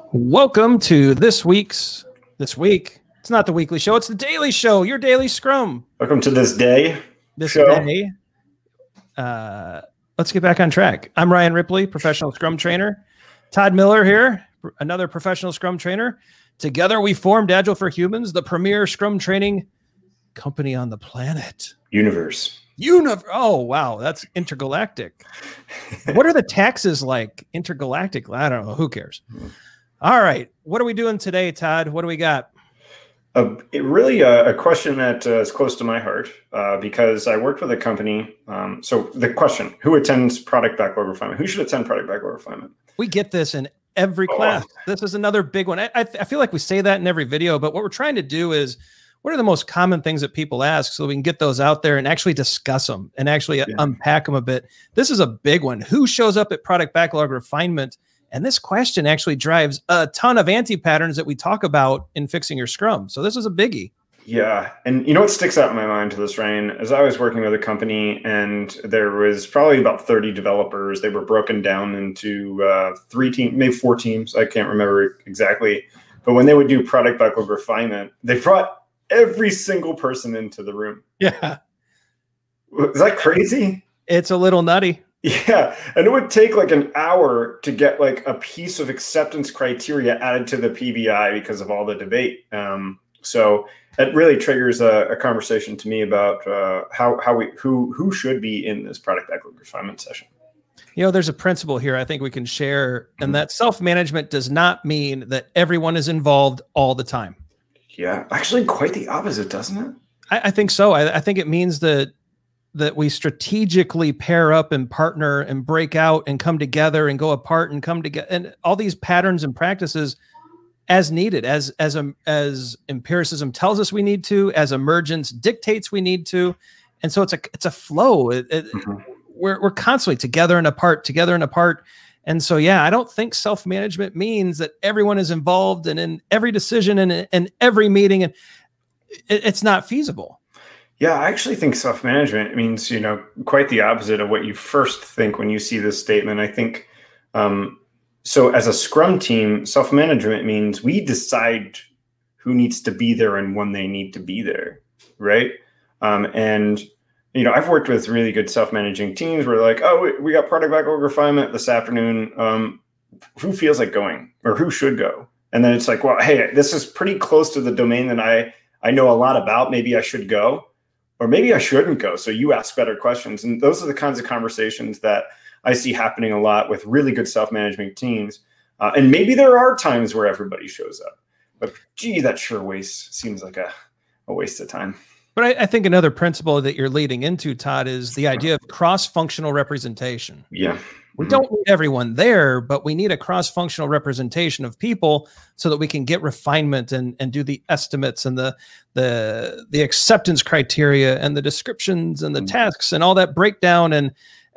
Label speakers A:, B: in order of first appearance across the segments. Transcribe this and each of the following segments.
A: Welcome to this week. It's not the weekly show. It's the daily show, your daily scrum.
B: Welcome to this day.
A: Day. Let's get back on track. I'm Ryan Ripley, professional scrum trainer. Todd Miller here, another professional scrum trainer. Together we formed Agile for Humans, the premier scrum training company on the planet.
B: Universe.
A: Oh, wow. That's intergalactic. What are the taxes like? Intergalactic? I don't know. Who cares? All right. What are we doing today, Todd? What do we got?
B: Really a question that is close to my heart because I worked with a company. So the question, who attends product backlog refinement? Who should attend product backlog refinement?
A: We get this in every class. This is another big one. I feel like we say that in every video, but what we're trying to do is, what are the most common things that people ask so we can get those out there and actually discuss them and actually unpack them a bit. This is a big one. Who shows up at product backlog refinement? And this question actually drives a ton of anti-patterns that we talk about in fixing your scrum. So this is a biggie.
B: Yeah. And you know what sticks out in my mind to this, Ryan, is I was working with a company and there was probably about 30 developers. They were broken down into 3 teams, maybe 4 teams. I can't remember exactly. But when they would do product backlog refinement, they brought every single person into the room.
A: Yeah.
B: Is that crazy?
A: It's a little nutty.
B: Yeah. And it would take like an hour to get like a piece of acceptance criteria added to the PBI because of all the debate. So it really triggers a conversation to me about who should be in this product backlog refinement session.
A: You know, there's a principle here I think we can share, and that self-management does not mean that everyone is involved all the time.
B: Yeah, actually quite the opposite, doesn't it?
A: I think so. I think it means that we strategically pair up and partner and break out and come together and go apart and come together, and all these patterns and practices as needed, as empiricism tells us we need to, as emergence dictates we need to. And so it's a flow. We're constantly together and apart. And so, yeah, I don't think self-management means that everyone is involved and in every decision and in every meeting, and it's not feasible.
B: Yeah, I actually think self-management means, quite the opposite of what you first think when you see this statement. I think, so as a Scrum team, self-management means we decide who needs to be there and when they need to be there, right? I've worked with really good self-managing teams where like, oh, we got product backlog refinement this afternoon. Who feels like going or who should go? And then it's like, well, hey, this is pretty close to the domain that I know a lot about. Maybe I should go. Or maybe I shouldn't go. So you ask better questions. And those are the kinds of conversations that I see happening a lot with really good self-management teams. And maybe there are times where everybody shows up. But gee, that sure seems like a waste of time.
A: But I think another principle that you're leading into, Todd, is the idea of cross-functional representation.
B: Yeah.
A: We don't need everyone there, but we need a cross-functional representation of people so that we can get refinement and do the estimates and the acceptance criteria and the descriptions and the tasks and all that breakdown. And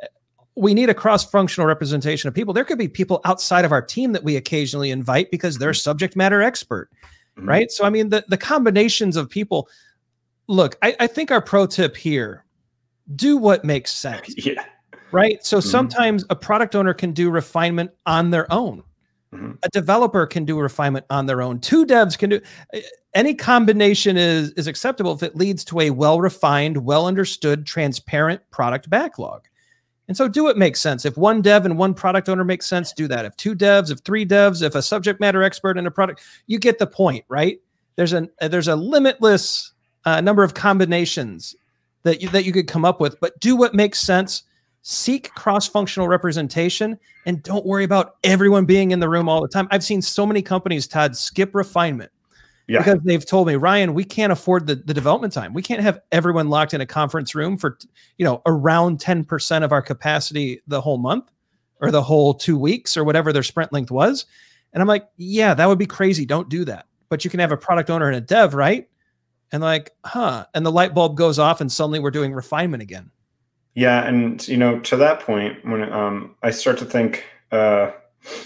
A: we need a cross-functional representation of people. There could be people outside of our team that we occasionally invite because they're a subject matter expert, right? So, I mean, the combinations of people. Look, I think our pro tip here, do what makes sense.
B: Yeah.
A: Right. So sometimes a product owner can do refinement on their own. A developer can do refinement on their own. 2 devs can do any combination is acceptable if it leads to a well-refined, well-understood, transparent product backlog. And so do what makes sense. If 1 dev and 1 product owner makes sense, do that. If 2 devs, if 3 devs, if a subject matter expert in a product, you get the point, right? There's a limitless number of combinations that you could come up with, but do what makes sense. Seek cross-functional representation and don't worry about everyone being in the room all the time. I've seen so many companies, Todd, skip refinement because they've told me, Ryan, we can't afford the development time. We can't have everyone locked in a conference room for, around 10% of our capacity the whole month or the whole 2 weeks or whatever their sprint length was. And I'm like, yeah, that would be crazy. Don't do that. But you can have a product owner and a dev, right? And like, and the light bulb goes off and suddenly we're doing refinement again.
B: Yeah, and to that point, when I start to think that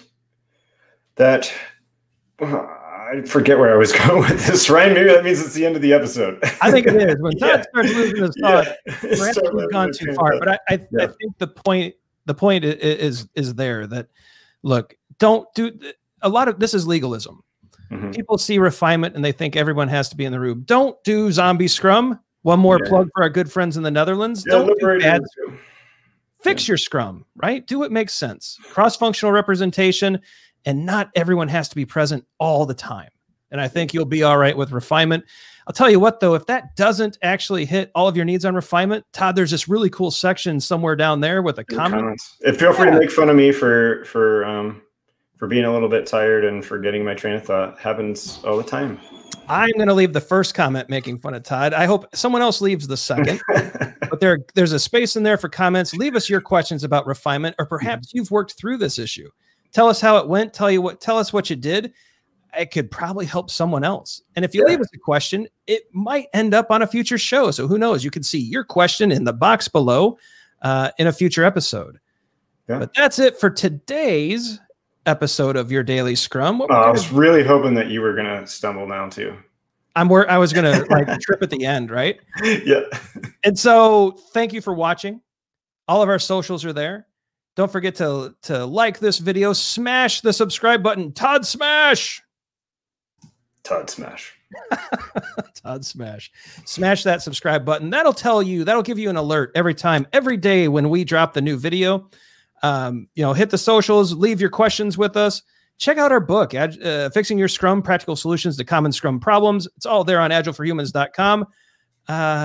B: I forget where I was going with this, Ryan. Maybe that means it's the end of the episode.
A: I think it is. When Todd starts losing his thought, we've gone too far. But I think the point is there that, look, don't do. a lot of this is legalism. People see refinement and they think everyone has to be in the room. Don't do zombie Scrum. One more plug for our good friends in the Netherlands. Don't do bad. Fix your Scrum, right? Do what makes sense. Cross-functional representation, and not everyone has to be present all the time. And I think you'll be all right with refinement. I'll tell you what, though, if that doesn't actually hit all of your needs on refinement, Todd, there's this really cool section somewhere down there with a comment.
B: And feel free to make fun of me for being a little bit tired and forgetting my train of thought. Happens all the time.
A: I'm going to leave the first comment making fun of Todd. I hope someone else leaves the second. But there's a space in there for comments. Leave us your questions about refinement, or perhaps you've worked through this issue. Tell us how it went. Tell us what you did. It could probably help someone else. And if you leave us a question, it might end up on a future show. So who knows? You can see your question in the box below in a future episode. Yeah. But that's it for today's episode of Your Daily Scrum.
B: I was really hoping that you were going to stumble down too.
A: I was going to like trip at the end, right?
B: Yeah.
A: And so thank you for watching. All of our socials are there. Don't forget to like this video, smash the subscribe button. Todd Smash.
B: Todd Smash.
A: Todd Smash. Smash that subscribe button. That'll give you an alert every day when we drop the new video. Hit the socials, leave your questions with us. Check out our book, Fixing Your Scrum, Practical Solutions to Common Scrum Problems. It's all there on agileforhumans.com.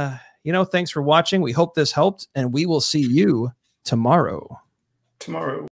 A: Thanks for watching. We hope this helped, and we will see you tomorrow.